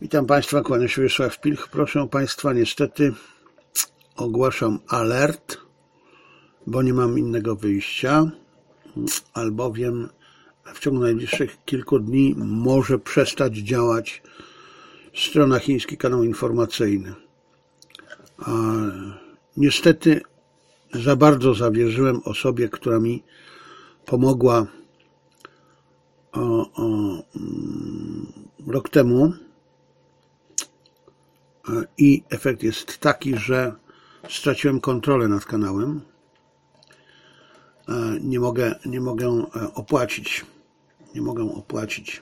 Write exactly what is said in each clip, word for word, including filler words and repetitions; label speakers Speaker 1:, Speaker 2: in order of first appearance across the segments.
Speaker 1: Witam Państwa, kłaniam się Wiesław Pilch. Proszę Państwa, niestety ogłaszam alert, bo nie mam innego wyjścia, albowiem w ciągu najbliższych kilku dni może przestać działać strona chiński kanał informacyjny. A niestety za bardzo zawierzyłem osobie, która mi pomogła o, o, rok temu i efekt jest taki, że straciłem kontrolę nad kanałem. Nie mogę, nie mogę opłacić, nie mogę opłacić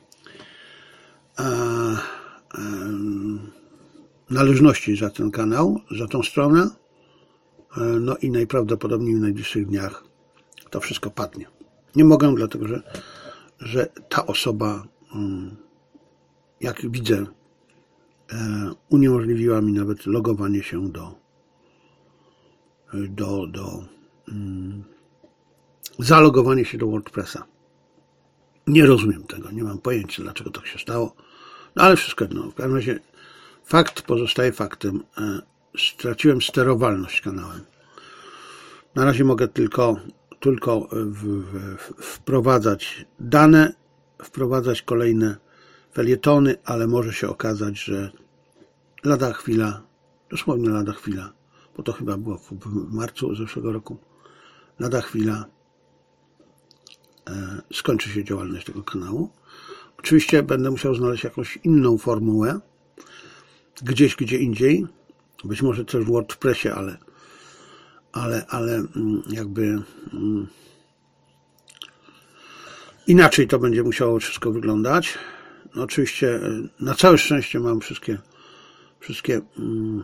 Speaker 1: należności za ten kanał, za tą stronę. No i najprawdopodobniej w najbliższych dniach to wszystko padnie. Nie mogę, dlatego że, że ta osoba, jak widzę, uniemożliwiła mi nawet logowanie się do, do, do um, zalogowanie się do WordPressa. Nie rozumiem tego, nie mam pojęcia, dlaczego tak się stało, no ale wszystko jedno. W każdym razie fakt pozostaje faktem. Straciłem sterowalność kanałem. Na razie mogę tylko, tylko w, w, wprowadzać dane, wprowadzać kolejne felietony, ale może się okazać, że lada chwila, dosłownie lada chwila, bo to chyba było w marcu zeszłego roku, lada chwila e, skończy się działalność tego kanału. Oczywiście będę musiał znaleźć jakąś inną formułę, gdzieś gdzie indziej, być może też w WordPressie, ale, ale, ale jakby mm, inaczej to będzie musiało wszystko wyglądać. No oczywiście na całe szczęście mam wszystkie wszystkie mm,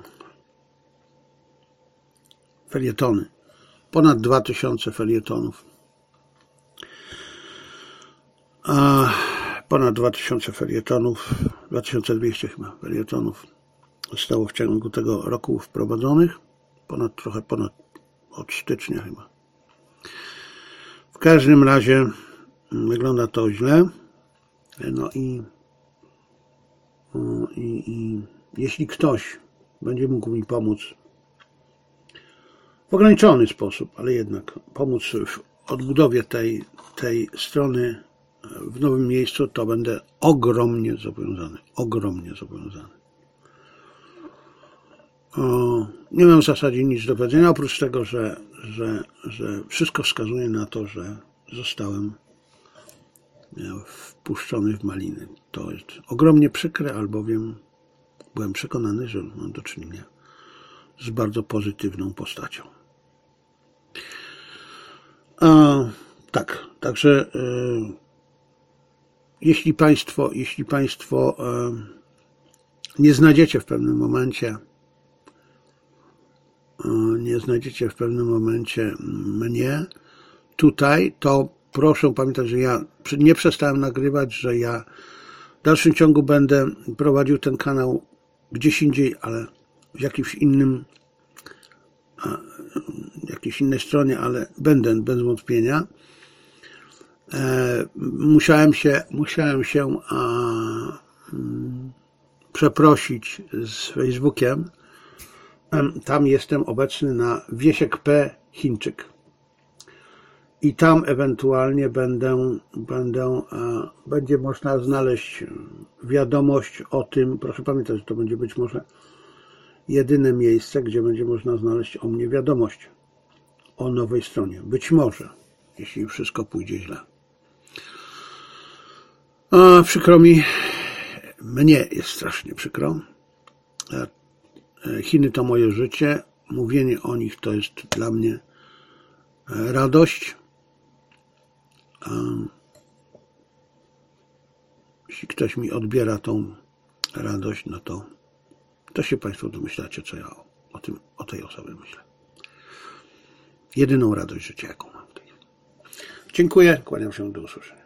Speaker 1: felietony. Ponad dwa tysiące felietonów. A ponad dwa tysiące felietonów, dwa tysiące dwieście chyba felietonów zostało w ciągu tego roku wprowadzonych. Ponad, trochę ponad od stycznia chyba. W każdym razie wygląda to źle. No i I, i jeśli ktoś będzie mógł mi pomóc w ograniczony sposób, ale jednak pomóc w odbudowie tej, tej strony w nowym miejscu, to będę ogromnie zobowiązany. Ogromnie zobowiązany. O, nie mam w zasadzie nic do powiedzenia, oprócz tego, że, że, że wszystko wskazuje na to, że zostałem wpuszczony w maliny. To jest ogromnie przykre, albowiem byłem przekonany, że mam do czynienia z bardzo pozytywną postacią. A, tak, także e, jeśli Państwo, jeśli Państwo e, nie znajdziecie w pewnym momencie e, nie znajdziecie w pewnym momencie mnie tutaj, to proszę pamiętać, że ja nie przestałem nagrywać, że ja w dalszym ciągu będę prowadził ten kanał gdzieś indziej, ale w jakimś innym, jakiejś innej stronie, ale będę bez wątpienia. Musiałem się, musiałem się a, przeprosić z Facebookiem. Tam jestem obecny na Wiesiek P. Chińczyk. I tam ewentualnie będę, będę, będzie można znaleźć wiadomość o tym, proszę pamiętać, że to będzie być może jedyne miejsce, gdzie będzie można znaleźć o mnie wiadomość o nowej stronie. Być może, jeśli wszystko pójdzie źle. A, przykro mi, mnie jest strasznie przykro. Chiny to moje życie, mówienie o nich to jest dla mnie radość. Jeśli ktoś mi odbiera tą radość, no to, to się Państwo domyślacie, co ja o, o, tym, o tej osobie myślę. Jedyną radość życia, jaką mam. Dziękuję, kłaniam się, do usłyszenia.